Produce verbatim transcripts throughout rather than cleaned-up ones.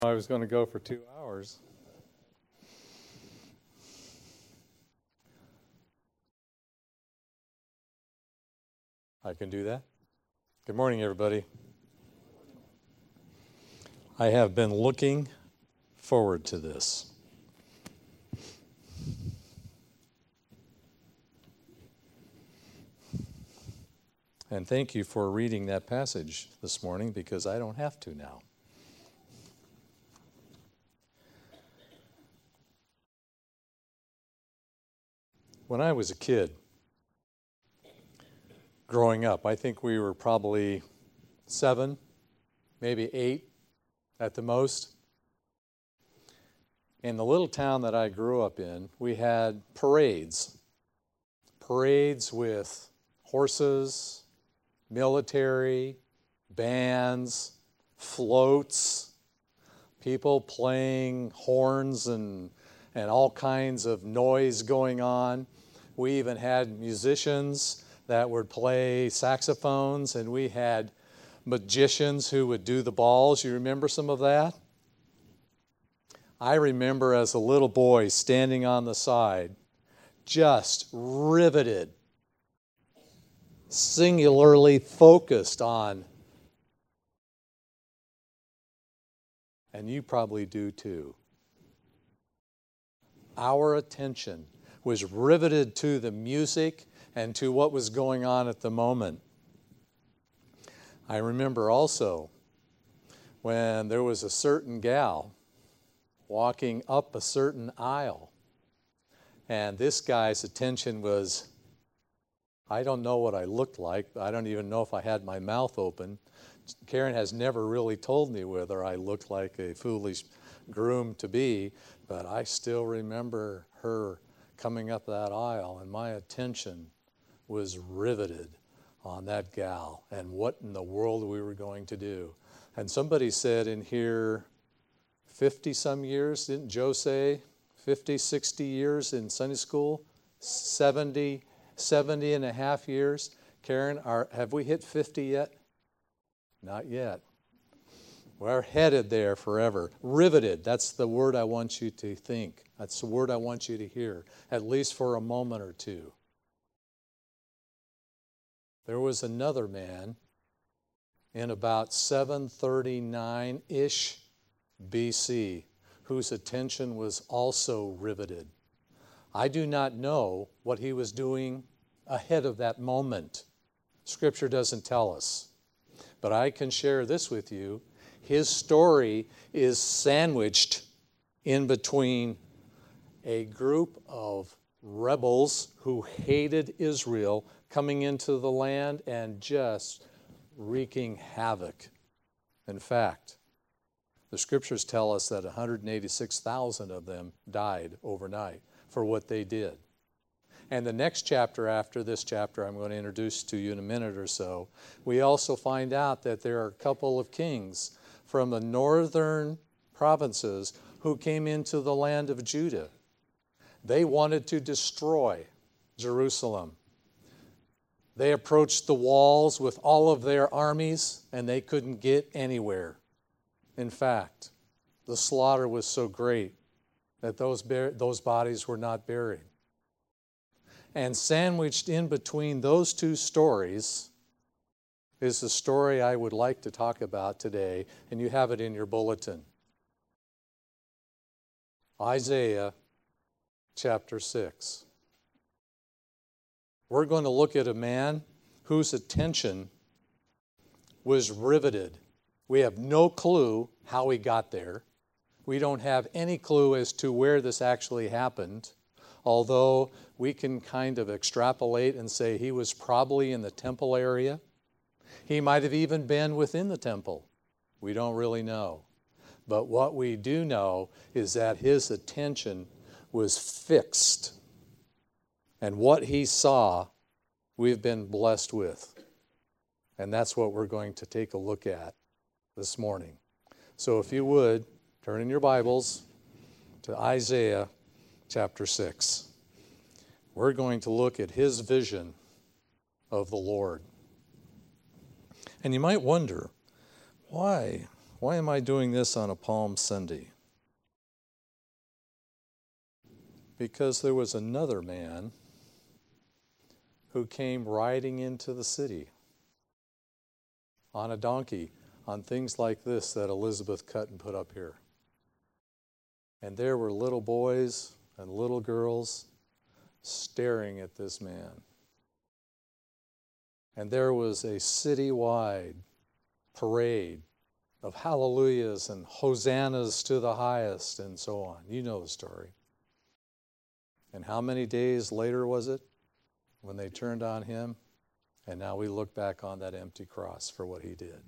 I was going to go for two hours. I can do that. Good morning, everybody. I have been looking forward to this. And thank you for reading that passage this morning, because I don't have to now. When I was a kid, growing up, I think we were probably seven, maybe eight at the most. In the little town that I grew up in, we had parades. Parades with horses, military, bands, floats, people playing horns and, and all kinds of noise going on. We even had musicians that would play saxophones, and we had magicians who would do the balls. You remember some of that? I remember as a little boy standing on the side, just riveted, singularly focused on, and you probably do too. Our attention was riveted to the music and to what was going on at the moment. I remember also when there was a certain gal walking up a certain aisle, and this guy's attention was, I don't know what I looked like. I don't even know if I had my mouth open. Karen has never really told me whether I looked like a foolish groom to be, but I still remember her coming up that aisle, and my attention was riveted on that gal and what in the world we were going to do. And somebody said in here, fifty some years, didn't Joe say? fifty, sixty years in Sunday school? seventy, seventy and a half years? Karen, are, have we hit fifty yet? Not yet. We're headed there forever. Riveted, that's the word I want you to think. That's the word I want you to hear, at least for a moment or two. There was another man in about seven thirty-nine-ish B C whose attention was also riveted. I do not know what he was doing ahead of that moment. Scripture doesn't tell us. But I can share this with you. His story is sandwiched in between a group of rebels who hated Israel coming into the land and just wreaking havoc. In fact, the scriptures tell us that one hundred eighty-six thousand of them died overnight for what they did. And the next chapter after this chapter I'm going to introduce to you in a minute or so, we also find out that there are a couple of kings from the northern provinces who came into the land of Judah. They wanted to destroy Jerusalem. They approached the walls with all of their armies, and they couldn't get anywhere. In fact, the slaughter was so great that those, bar- those bodies were not buried. And sandwiched in between those two stories is the story I would like to talk about today, and you have it in your bulletin. Isaiah chapter six. We're going to look at a man whose attention was riveted. We have no clue how he got there. We don't have any clue as to where this actually happened, although we can kind of extrapolate and say he was probably in the temple area. He might have even been within the temple. We don't really know. But what we do know is that his attention was fixed. And what he saw, we've been blessed with. And that's what we're going to take a look at this morning. So if you would, turn in your Bibles to Isaiah chapter six. We're going to look at his vision of the Lord. And you might wonder, why? why am I doing this on a Palm Sunday? Because there was another man who came riding into the city on a donkey, on things like this that Elizabeth cut and put up here. And there were little boys and little girls staring at this man. And there was a citywide parade of hallelujahs and hosannas to the highest and so on. You know the story. And how many days later was it when they turned on him? And now we look back on that empty cross for what he did.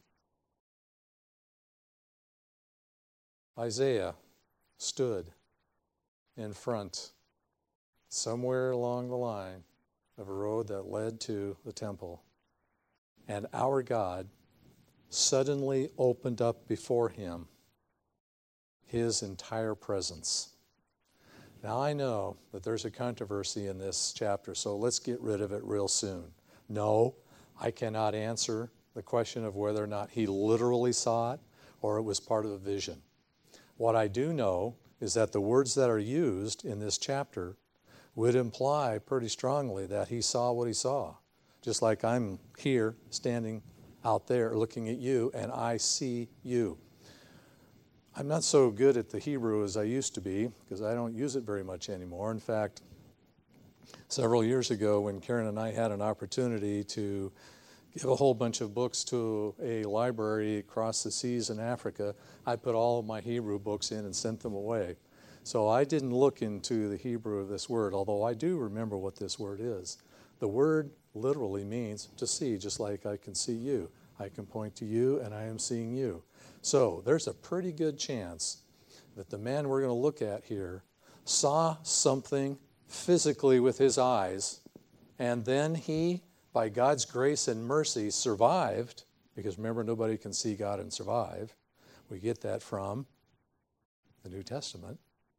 Isaiah stood in front, somewhere along the line of a road that led to the temple. And our God suddenly opened up before him his entire presence. Now I know that there's a controversy in this chapter, so let's get rid of it real soon. No, I cannot answer the question of whether or not he literally saw it or it was part of a vision. What I do know is that the words that are used in this chapter would imply pretty strongly that he saw what he saw. Just like I'm here standing out there looking at you and I see you. I'm not so good at the Hebrew as I used to be because I don't use it very much anymore. In fact, several years ago when Karen and I had an opportunity to give a whole bunch of books to a library across the seas in Africa, I put all of my Hebrew books in and sent them away. So I didn't look into the Hebrew of this word, although I do remember what this word is. The word literally means to see, just like I can see you. I can point to you and I am seeing you. So there's a pretty good chance that the man we're going to look at here saw something physically with his eyes, and then he, by God's grace and mercy, survived, because remember, nobody can see God and survive. We get that from the New Testament.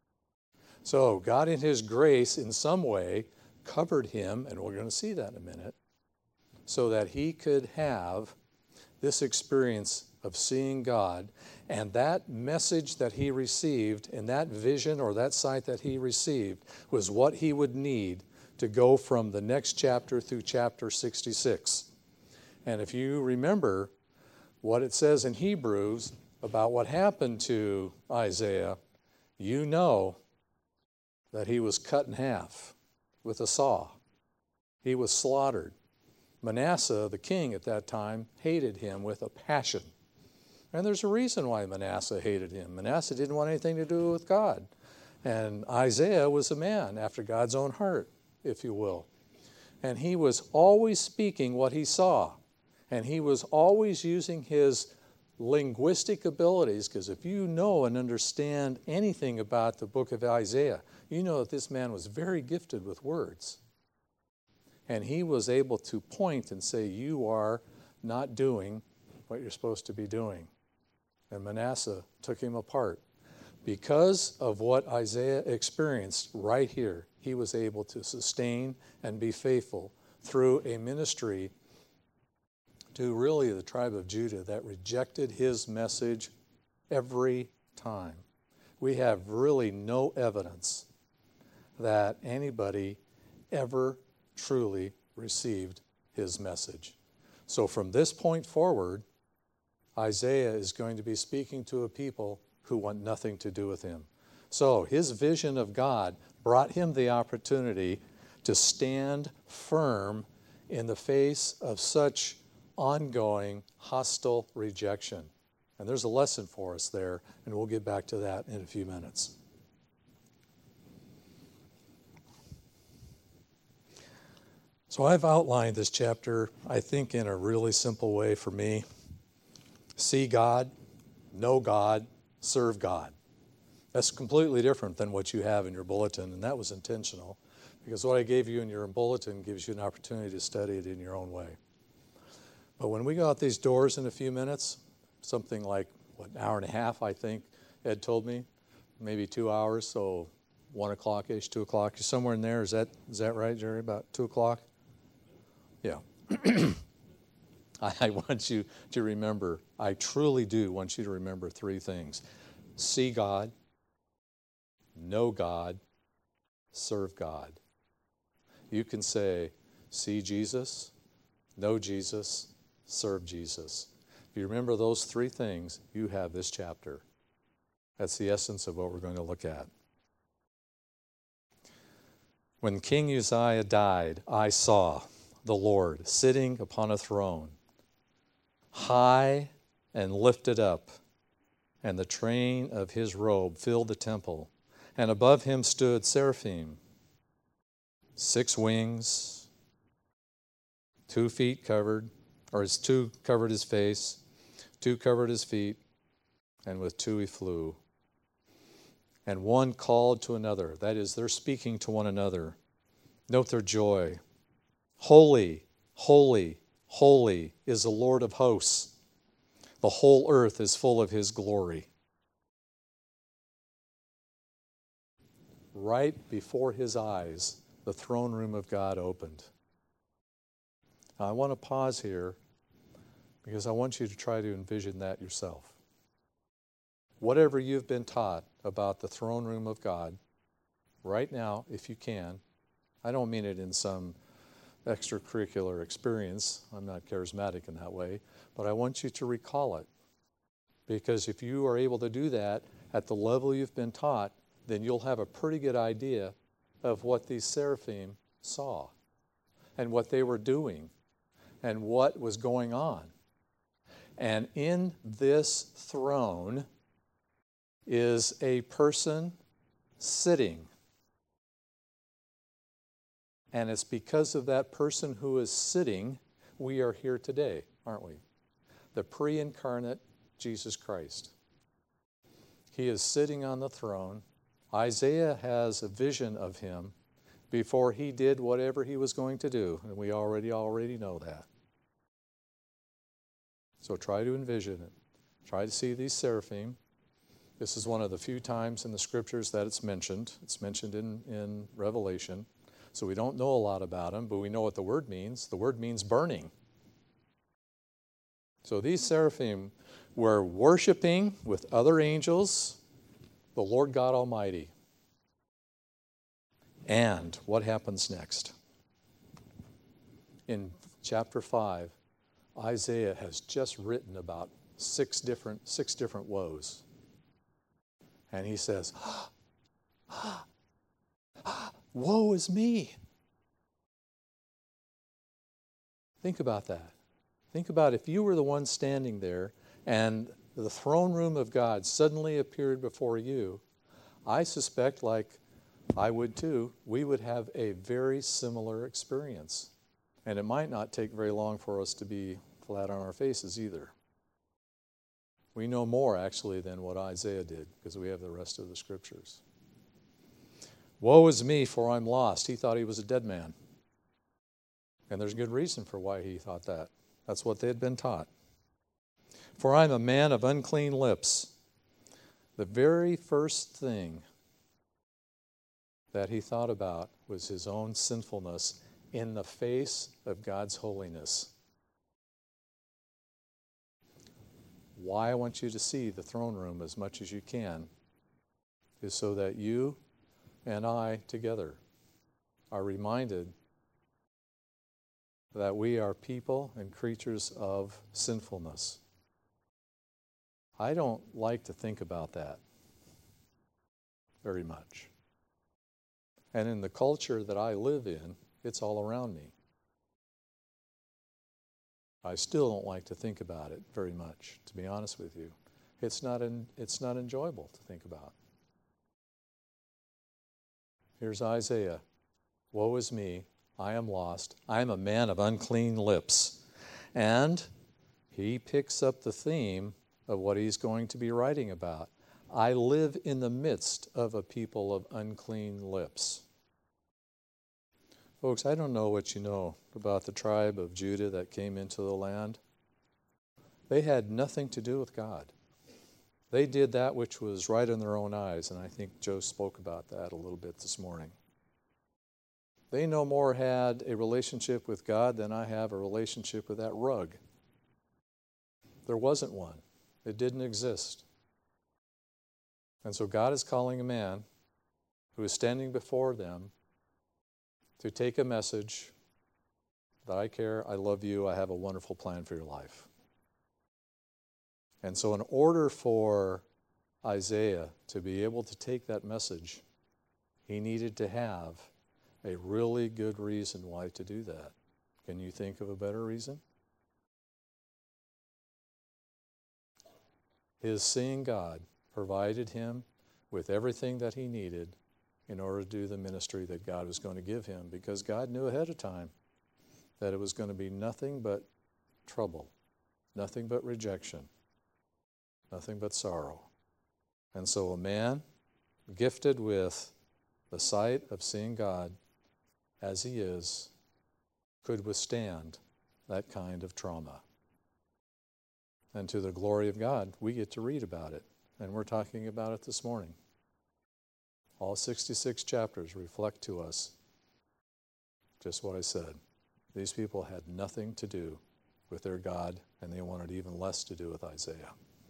So God in his grace in some way covered him, and we're going to see that in a minute, so that he could have this experience of seeing God, and that message that he received and that vision or that sight that he received was what he would need to go from the next chapter through chapter sixty-six. And if you remember what it says in Hebrews about what happened to Isaiah, you know that he was cut in half with a saw. He was slaughtered. Manasseh, the king at that time, hated him with a passion. And there's a reason why Manasseh hated him. Manasseh didn't want anything to do with God. And Isaiah was a man after God's own heart, if you will. And he was always speaking what he saw. And he was always using his linguistic abilities, because if you know and understand anything about the book of Isaiah, you know that this man was very gifted with words. And he was able to point and say, you are not doing what you're supposed to be doing. And Manasseh took him apart. Because of what Isaiah experienced right here, he was able to sustain and be faithful through a ministry to really the tribe of Judah that rejected his message every time. We have really no evidence that anybody ever truly received his message. So from this point forward, Isaiah is going to be speaking to a people who want nothing to do with him. So his vision of God brought him the opportunity to stand firm in the face of such ongoing hostile rejection. And there's a lesson for us there, and we'll get back to that in a few minutes. So I've outlined this chapter, I think, in a really simple way for me. See God, know God, serve God. That's completely different than what you have in your bulletin, and that was intentional, because what I gave you in your bulletin gives you an opportunity to study it in your own way. But when we go out these doors in a few minutes, something like, what, an hour and a half, I think Ed told me, maybe two hours, so one o'clock-ish, two o'clock, somewhere in there. Is that is that right, Jerry, about two o'clock? Yeah. I want you to remember, I truly do want you to remember three things. See God, know God, serve God. You can say, see Jesus, know Jesus, serve Jesus. If you remember those three things, you have this chapter. That's the essence of what we're going to look at. When King Uzziah died, I saw the Lord sitting upon a throne, high and lifted up, and the train of his robe filled the temple. And above him stood seraphim, six wings, two feet covered, or his two covered his face, two covered his feet, and with two he flew. And one called to another. That is, they're speaking to one another. Note their joy. Holy, holy, holy is the Lord of hosts. The whole earth is full of his glory. Right before his eyes, the throne room of God opened. Now, I want to pause here because I want you to try to envision that yourself. Whatever you've been taught about the throne room of God, right now, if you can, I don't mean it in some extracurricular experience. I'm not charismatic in that way, but I want you to recall it. Because if you are able to do that at the level you've been taught, then you'll have a pretty good idea of what these seraphim saw and what they were doing and what was going on. And in this throne is a person sitting. And it's because of that person who is sitting, we are here today, aren't we? The pre-incarnate Jesus Christ. He is sitting on the throne. Isaiah has a vision of him before he did whatever he was going to do, and we already already know that. So try to envision it. Try to see these seraphim. This is one of the few times in the scriptures that it's mentioned. It's mentioned in, in Revelation. So we don't know a lot about them, but we know what the word means. The word means burning. So these seraphim were worshiping with other angels the Lord God Almighty. And what happens next? In chapter five, Isaiah has just written about six different, six different woes. And he says, ah, ah, ah, woe is me. Think about that. Think about if you were the one standing there and the throne room of God suddenly appeared before you. I suspect, like I would too, we would have a very similar experience. And it might not take very long for us to be flat on our faces either. We know more, actually, than what Isaiah did, because we have the rest of the scriptures. Woe is me, for I'm lost. He thought he was a dead man. And there's good reason for why he thought that. That's what they had been taught. For I'm a man of unclean lips. The very first thing that he thought about was his own sinfulness in the face of God's holiness. Why I want you to see the throne room as much as you can is so that you and I together are reminded that we are people and creatures of sinfulness. I don't like to think about that very much. And in the culture that I live in, it's all around me. I still don't like to think about it very much, to be honest with you. It's not, in, it's not enjoyable to think about. Here's Isaiah. Woe is me, I am lost. I am a man of unclean lips. And he picks up the theme of what he's going to be writing about. I live in the midst of a people of unclean lips. Folks, I don't know what you know about the tribe of Judah that came into the land. They had nothing to do with God. They did that which was right in their own eyes, and I think Joe spoke about that a little bit this morning. They no more had a relationship with God than I have a relationship with that rug There wasn't one. It didn't exist. And so God is calling a man who is standing before them to take a message that I care, I love you, I have a wonderful plan for your life. And so in order for Isaiah to be able to take that message, he needed to have a really good reason why to do that. Can you think of a better reason? His seeing God provided him with everything that he needed in order to do the ministry that God was going to give him, because God knew ahead of time that it was going to be nothing but trouble, nothing but rejection, nothing but sorrow. And so a man gifted with the sight of seeing God as he is could withstand that kind of trauma. And to the glory of God, we get to read about it. And we're talking about it this morning. All sixty-six chapters reflect to us just what I said. These people had nothing to do with their God, and they wanted even less to do with Isaiah.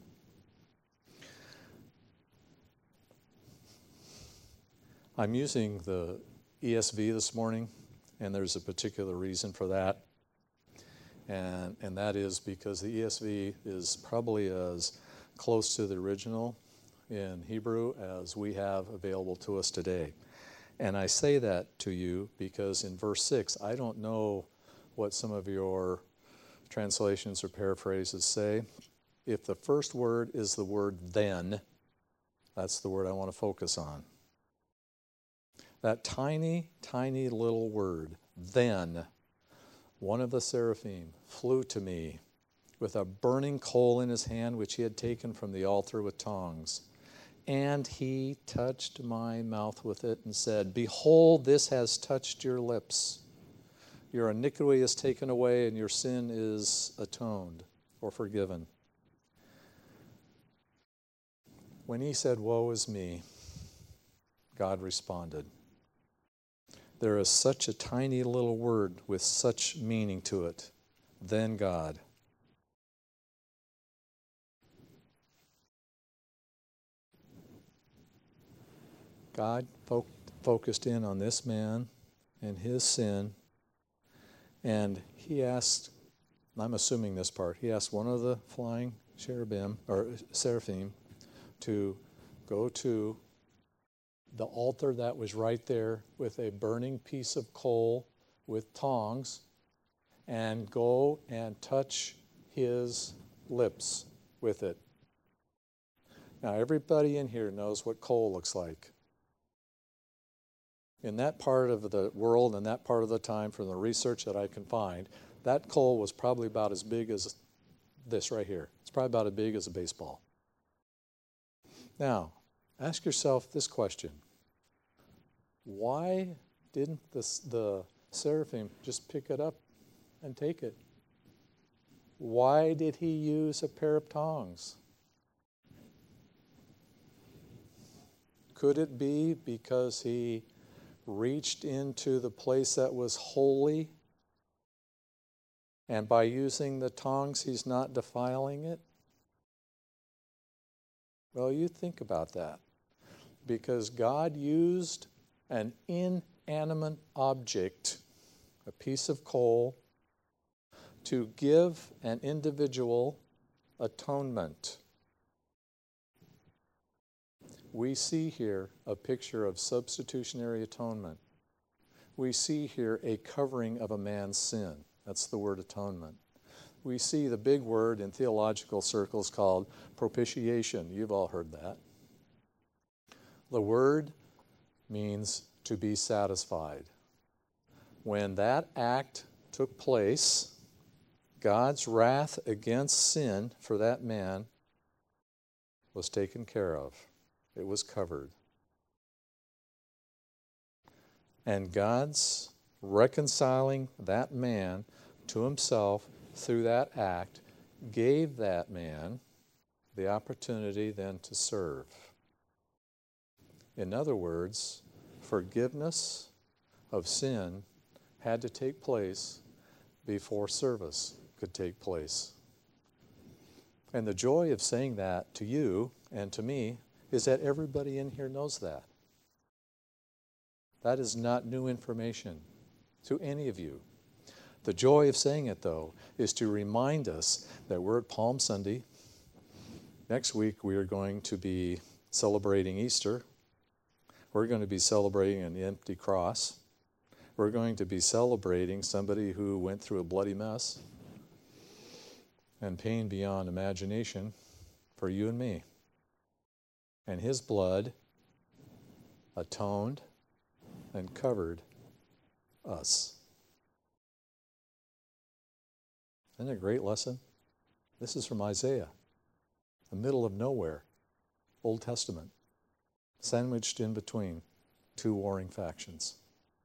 I'm using the E S V this morning, and there's a particular reason for that. And, and that is because the E S V is probably as close to the original in Hebrew as we have available to us today. And I say that to you because in verse six, I don't know what some of your translations or paraphrases say. If the first word is the word then, that's the word I want to focus on. That tiny, tiny little word, then, one of the seraphim flew to me with a burning coal in his hand, which he had taken from the altar with tongs. And he touched my mouth with it and said, "Behold, this has touched your lips. Your iniquity is taken away and your sin is atoned or forgiven." When he said, "Woe is me," God responded. There is such a tiny little word with such meaning to it. Then God. God fo- focused in on this man and his sin, and he asked, I'm assuming this part, he asked one of the flying cherubim, or seraphim, to go to the altar that was right there with a burning piece of coal with tongs and go and touch his lips with it. Now, everybody in here knows what coal looks like. In that part of the world and that part of the time, from the research that I can find, that coal was probably about as big as this right here. It's probably about as big as a baseball. Now, ask yourself this question. Why didn't the, the seraphim just pick it up and take it? Why did he use a pair of tongs? Could it be because he reached into the place that was holy, and by using the tongs he's not defiling it? Well, you think about that. Because God used an inanimate object, a piece of coal, to give an individual atonement. We see here a picture of substitutionary atonement. We see here a covering of a man's sin. That's the word atonement. We see the big word in theological circles called propitiation. You've all heard that. The word means to be satisfied. When that act took place, God's wrath against sin for that man was taken care of. It was covered. And God's reconciling that man to himself through that act gave that man the opportunity then to serve. In other words, forgiveness of sin had to take place before service could take place. And the joy of saying that to you and to me is that everybody in here knows that. That is not new information to any of you. The joy of saying it, though, is to remind us that we're at Palm Sunday. Next week, we are going to be celebrating Easter. We're going to be celebrating an empty cross. We're going to be celebrating somebody who went through a bloody mess and pain beyond imagination for you and me. And his blood atoned and covered us. Isn't it a great lesson? This is from Isaiah, the middle of nowhere, Old Testament, sandwiched in between two warring factions.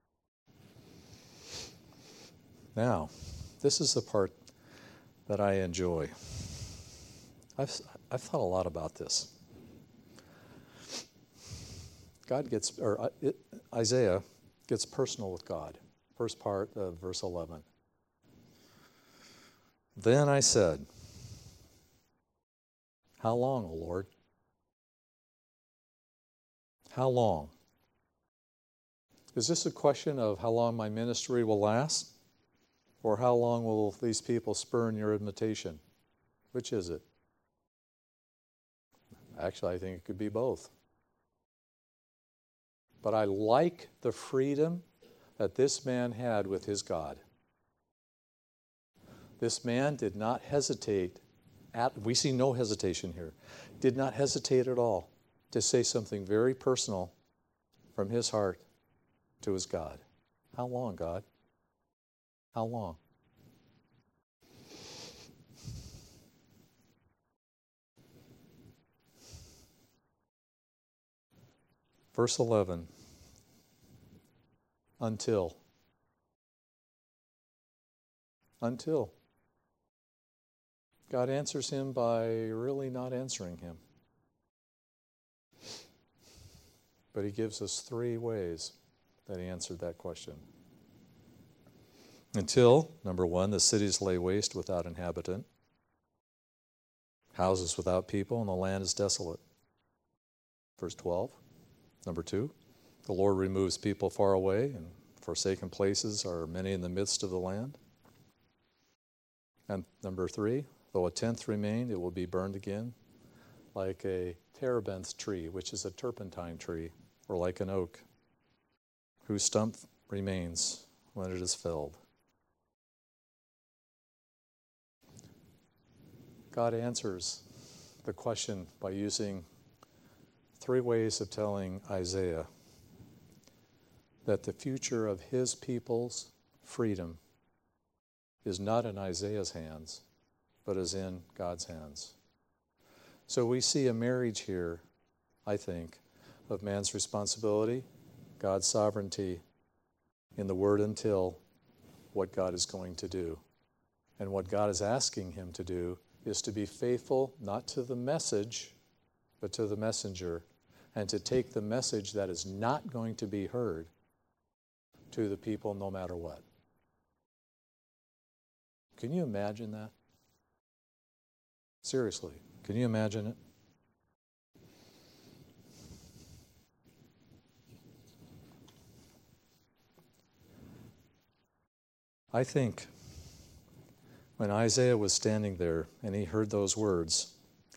Now, this is the part that I enjoy. I've, I've thought a lot about this. God gets, or it, Isaiah gets personal with God. First part of verse eleven. Then I said, how long, O Lord? How long? Is this a question of how long my ministry will last? Or how long will these people spurn your invitation? Which is it? Actually, I think it could be both. But I like the freedom that this man had with his God. This man did not hesitate, at, we see no hesitation here, did not hesitate at all to say something very personal from his heart to his God. How long, God? How long? Verse eleven. Until. Until. God answers him by really not answering him. But he gives us three ways that he answered that question. Until, number one, the cities lay waste without inhabitant, houses without people, and the land is desolate. Verse twelve. Number two, the Lord removes people far away, and forsaken places are many in the midst of the land. And number three, though a tenth remain, it will be burned again, like a terebinth tree, which is a turpentine tree, or like an oak, whose stump remains when it is felled. God answers the question by using three ways of telling Isaiah that the future of his people's freedom is not in Isaiah's hands, but is in God's hands. So we see a marriage here, I think, of man's responsibility, God's sovereignty, in the word until what God is going to do. And what God is asking him to do is to be faithful not to the message, but to the messenger, and to take the message that is not going to be heard to the people no matter what. Can you imagine that? Seriously, can you imagine it? I think when Isaiah was standing there and he heard those words,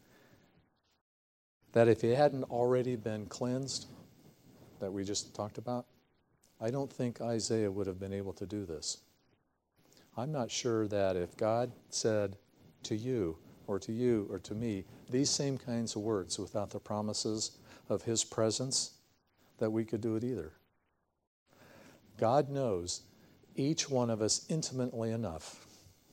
that if he hadn't already been cleansed, that we just talked about, I don't think Isaiah would have been able to do this. I'm not sure that if God said to you, or to you, or to me, these same kinds of words without the promises of his presence, that we could do it either. God knows each one of us intimately enough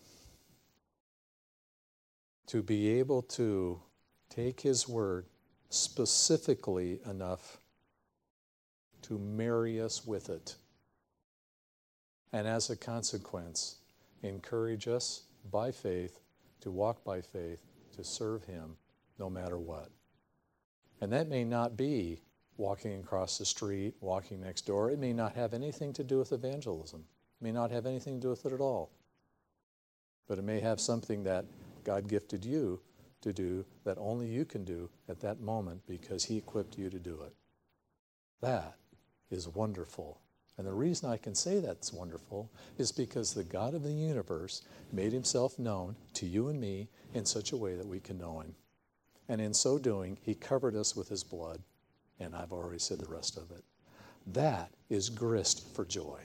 to be able to take his word specifically enough to marry us with it. And as a consequence, encourage us by faith to walk by faith, to serve him no matter what. And that may not be walking across the street, walking next door. It may not have anything to do with evangelism. It may not have anything to do with it at all. But it may have something that God gifted you to do that only you can do at that moment because he equipped you to do it. That is wonderful. And the reason I can say that's wonderful is because the God of the universe made himself known to you and me in such a way that we can know him. And in so doing, he covered us with his blood. And I've already said the rest of it. That is grist for joy.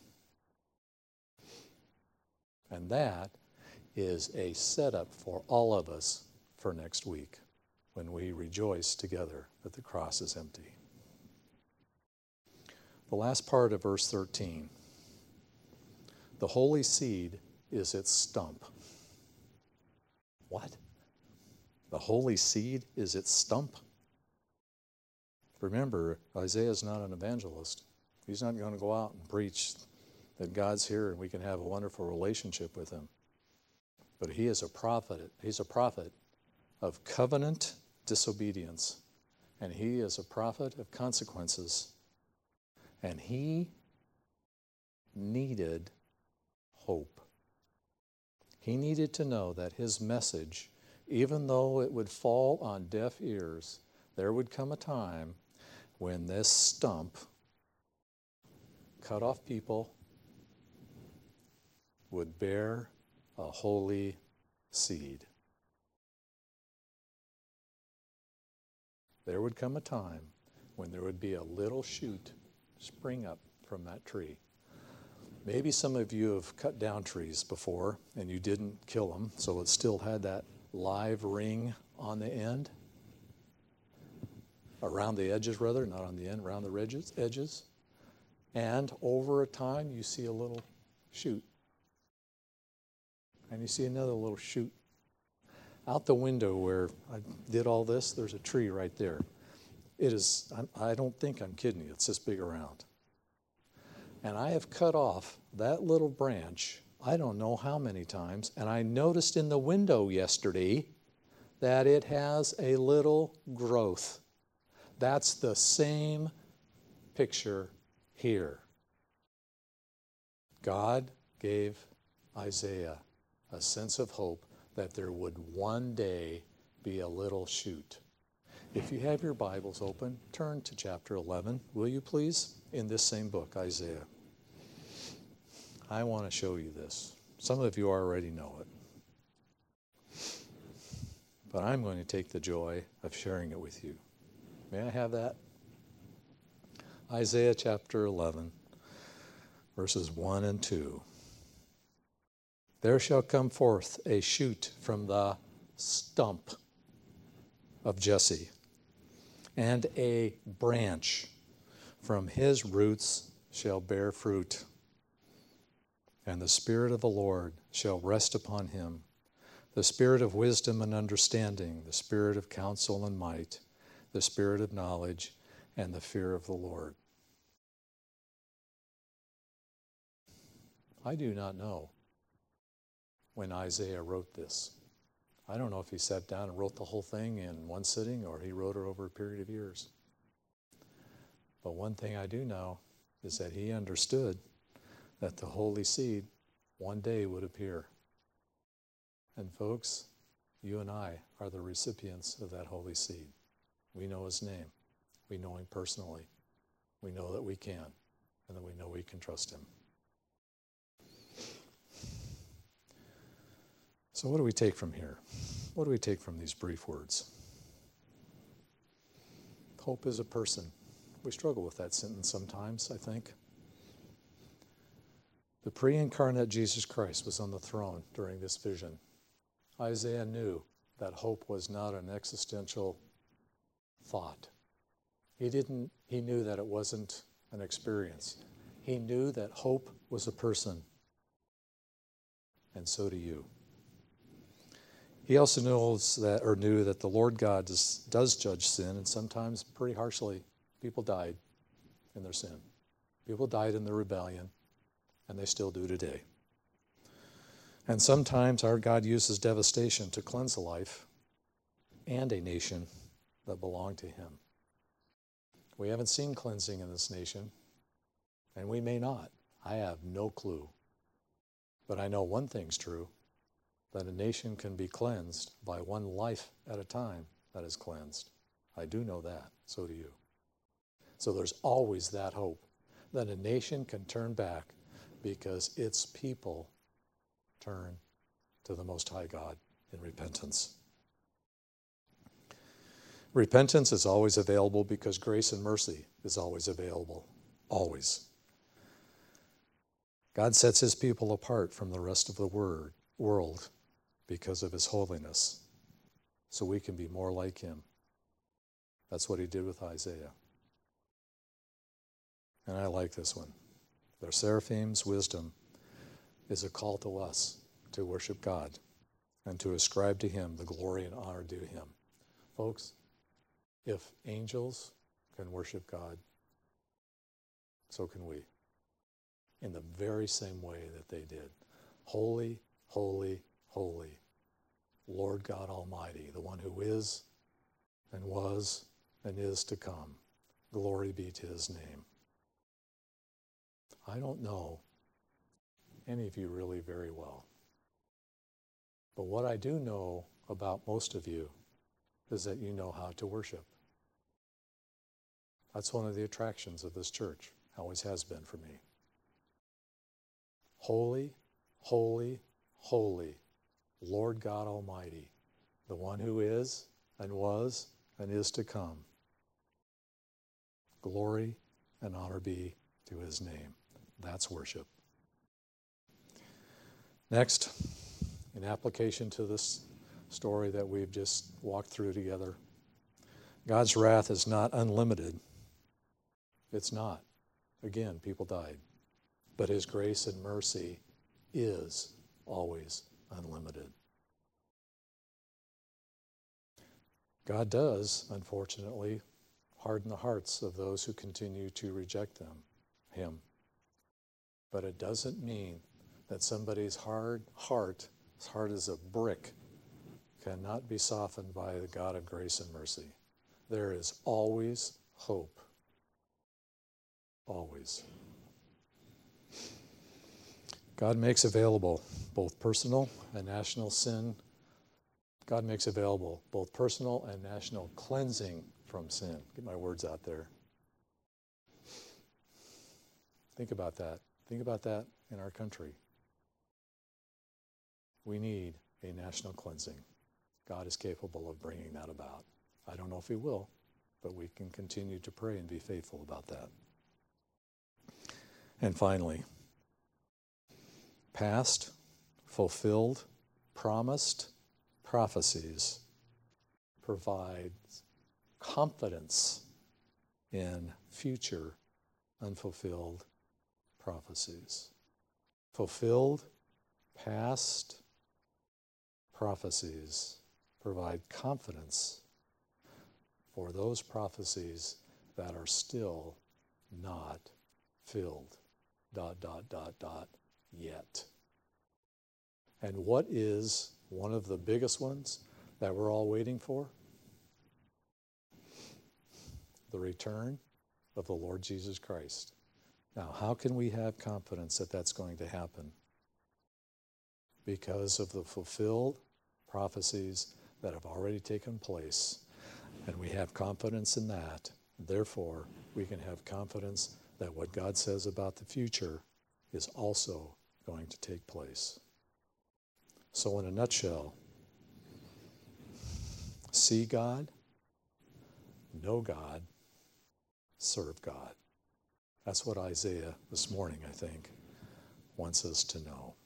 And that is a setup for all of us for next week when we rejoice together that the cross is empty. The last part of verse thirteen. The holy seed is its stump. What? The holy seed is its stump? Remember, Isaiah is not an evangelist. He's not going to go out and preach that God's here and we can have a wonderful relationship with him. But he is a prophet. He's a prophet of covenant disobedience. And he is a prophet of consequences. And he needed hope. He needed to know that his message, even though it would fall on deaf ears, there would come a time when this stump, cut off people, would bear a holy seed. There would come a time when there would be a little shoot spring up from that tree. Maybe some of you have cut down trees before and you didn't kill them, so it still had that live ring on the end. Around the edges, rather, not on the end, around the edges. edges. And over a time, you see a little shoot. And you see another little shoot. Out the window where I did all this, there's a tree right there. It is, I don't think I'm kidding you, it's this big around. And I have cut off that little branch, I don't know how many times, and I noticed in the window yesterday that it has a little growth. That's the same picture here. God gave Isaiah a sense of hope that there would one day be a little shoot. If you have your Bibles open, turn to chapter eleven, will you please, in this same book, Isaiah. I want to show you this. Some of you already know it. But I'm going to take the joy of sharing it with you. May I have that? Isaiah chapter eleven, verses one and two. There shall come forth a shoot from the stump of Jesse, and a branch from his roots shall bear fruit. And the Spirit of the Lord shall rest upon him, the Spirit of wisdom and understanding, the Spirit of counsel and might, the Spirit of knowledge, and the fear of the Lord. I do not know when Isaiah wrote this. I don't know if he sat down and wrote the whole thing in one sitting or he wrote it over a period of years. But one thing I do know is that he understood that the holy seed one day would appear. And folks, you and I are the recipients of that holy seed. We know his name. We know him personally. We know that we can, and that we know we can trust him. So what do we take from here? What do we take from these brief words? Hope is a person. We struggle with that sentence sometimes, I think. The pre-incarnate Jesus Christ was on the throne during this vision. Isaiah knew that hope was not an existential thought. He didn't, he knew that it wasn't an experience. He knew that hope was a person. And so do you. He also knows that, or knew that the Lord God does, does judge sin, and sometimes pretty harshly. People died in their sin. People died in their rebellion, and they still do today. And sometimes our God uses devastation to cleanse a life and a nation that belong to him. We haven't seen cleansing in this nation, and we may not. I have no clue. But I know one thing's true. that a nation can be cleansed by one life at a time that is cleansed. I do know that. So do you. So there's always that hope that a nation can turn back because its people turn to the Most High God in repentance. Repentance is always available because grace and mercy is always available. Always. God sets his people apart from the rest of the word, world because of his holiness, so we can be more like him. That's what he did with Isaiah. And I like this one. The seraphim's wisdom is a call to us to worship God and to ascribe to him the glory and honor due to him. Folks, if angels can worship God, so can we, in the very same way that they did. Holy, holy, holy, Lord God Almighty, the one who is and was and is to come. Glory be to his name. I don't know any of you really very well. But what I do know about most of you is that you know how to worship. That's one of the attractions of this church, always has been for me. Holy, holy, holy, Lord God Almighty, the one who is and was and is to come. Glory and honor be to his name. That's worship. Next, in application to this story that we've just walked through together, God's wrath is not unlimited. It's not. Again, people died. But his grace and mercy is always unlimited. God does, unfortunately, harden the hearts of those who continue to reject them, him. But it doesn't mean that somebody's hard heart, as hard as a brick, cannot be softened by the God of grace and mercy. There is always hope. Always. God makes available both personal and national sin. God makes available both personal and national cleansing from sin. Get my words out there. Think about that. Think about that in our country. We need a national cleansing. God is capable of bringing that about. I don't know if he will, but we can continue to pray and be faithful about that. And finally, past, fulfilled, promised prophecies provide confidence in future unfulfilled prophecies. Fulfilled, past prophecies provide confidence for those prophecies that are still not filled. Dot, dot, dot, dot, yet. And what is one of the biggest ones that we're all waiting for? The return of the Lord Jesus Christ. Now, how can we have confidence that that's going to happen? Because of the fulfilled prophecies that have already taken place. And we have confidence in that. Therefore, we can have confidence that what God says about the future is also going to take place. So in a nutshell, see God, know God, serve God. That's what Isaiah this morning, I think, wants us to know.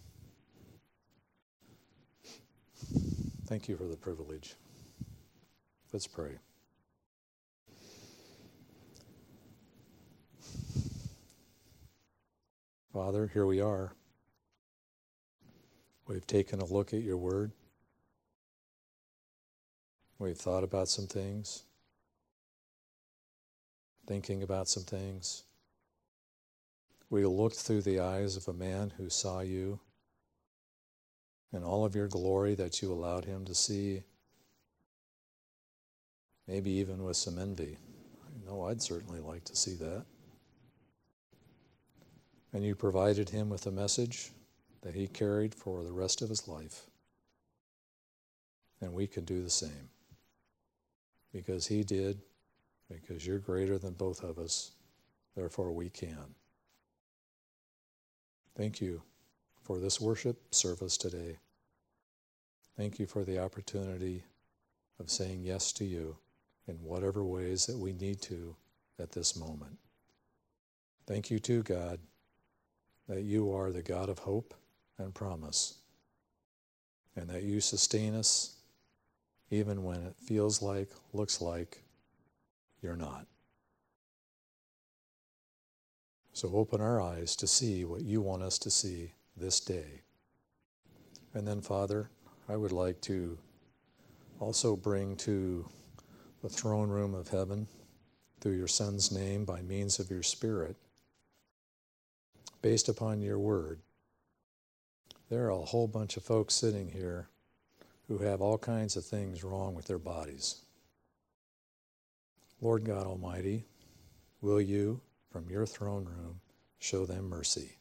Thank you for the privilege. Let's pray. Father, here we are. We've taken a look at your word. We've thought about some things, thinking about some things. We looked through the eyes of a man who saw you and all of your glory that you allowed him to see, maybe even with some envy. I know I'd certainly like to see that. And you provided him with a message that he carried for the rest of his life. and we can do the same. Because he did, because you're greater than both of us, therefore we can. Thank you for this worship service today. Thank you for the opportunity of saying yes to you in whatever ways that we need to at this moment. Thank you too, God, that you are the God of hope and promise, and that you sustain us even when it feels like, looks like you're not. So open our eyes to see what you want us to see this day. And then, Father, I would like to also bring to the throne room of heaven, through your Son's name, by means of your Spirit, based upon your word. There are a whole bunch of folks sitting here who have all kinds of things wrong with their bodies. Lord God Almighty, will you, from your throne room, show them mercy?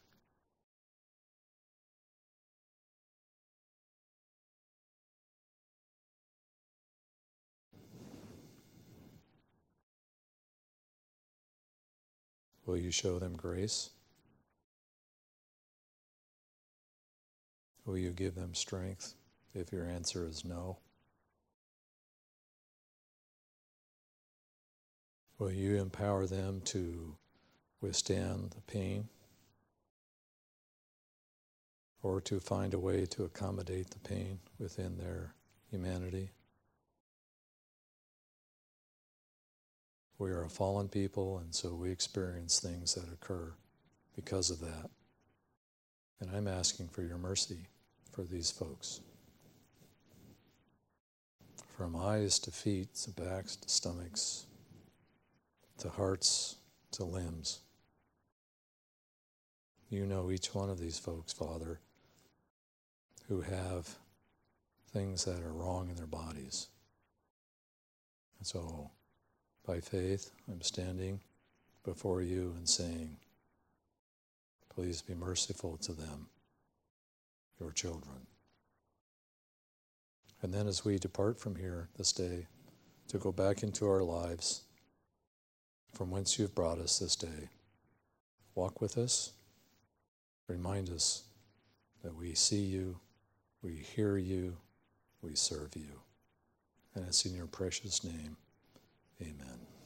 Will you show them grace? Will you give them strength if your answer is no? Will you empower them to withstand the pain, or to find a way to accommodate the pain within their humanity? We are a fallen people, and so we experience things that occur because of that. And I'm asking for your mercy for these folks. From eyes to feet, to backs to stomachs, to hearts to limbs. You know each one of these folks, Father, who have things that are wrong in their bodies. And so, by faith, I'm standing before you and saying, please be merciful to them, your children. And then as we depart from here this day, to go back into our lives, from whence you've brought us this day, walk with us, remind us that we see you, we hear you, we serve you. And it's in your precious name. Amen.